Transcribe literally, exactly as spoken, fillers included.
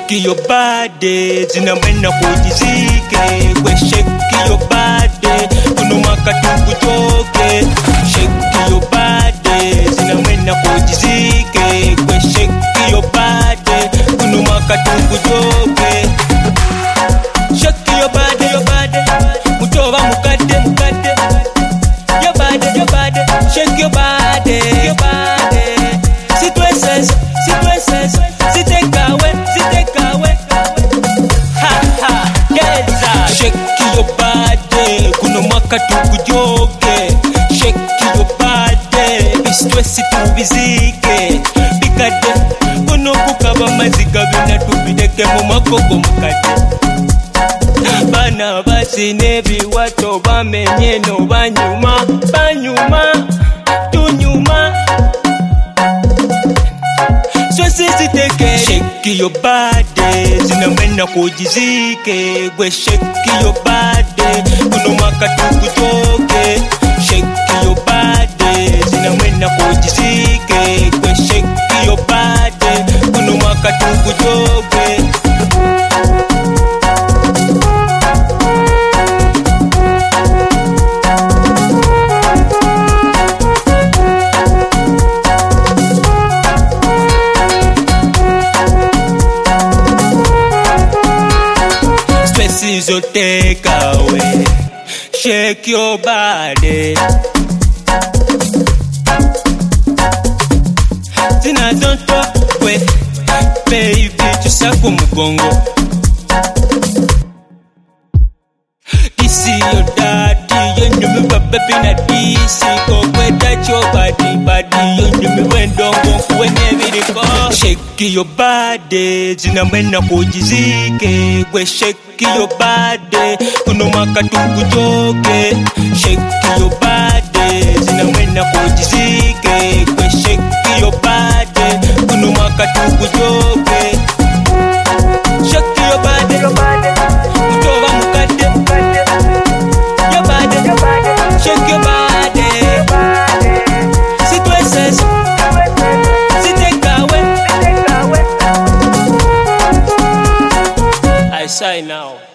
Shake your body, zinamwena kujizike. We shake your body, kunumaka tukujoke. Shake your body, zinamwena kujizike. We shake your body, kunumaka tukujoke. Shake your body, your body, mutova mukade mukade. Your body, your body, shake your body, your body. Situations, situations, si take away, si take away. Ha ha, yes. Shake your body, kunumaka tukujoke. Shake your body, bistress tubizike. Bikade, kunukukaba maziga bina tubideke mu makogo mukade. Bana basi nebi wato bamenye no banyuma, banyuma, tunyuma. So sisi teke. Shake your body, zinamwena kujizike. We shake your body, kunumaka tukujoke. Shake your body, zinamwena kujizike. We shake your body, kunumaka tukujoke. So take away, shake your body. Tina don't talk way, baby, chusaku mugongo. This is your daddy, you know me baby na this. Go with that your body, body, you know me when don't go when every call. Shake your body, zinamwena kujizike. We shake your body, kunumaka tukujoke. Shake your body, zinamwena kujizike. We shake your body, kunumaka tukujoke. Shake your body, your body, mutova mukade mukade. Your body, your body, shake your body, your body. Situations, si take away, si take away. I say now.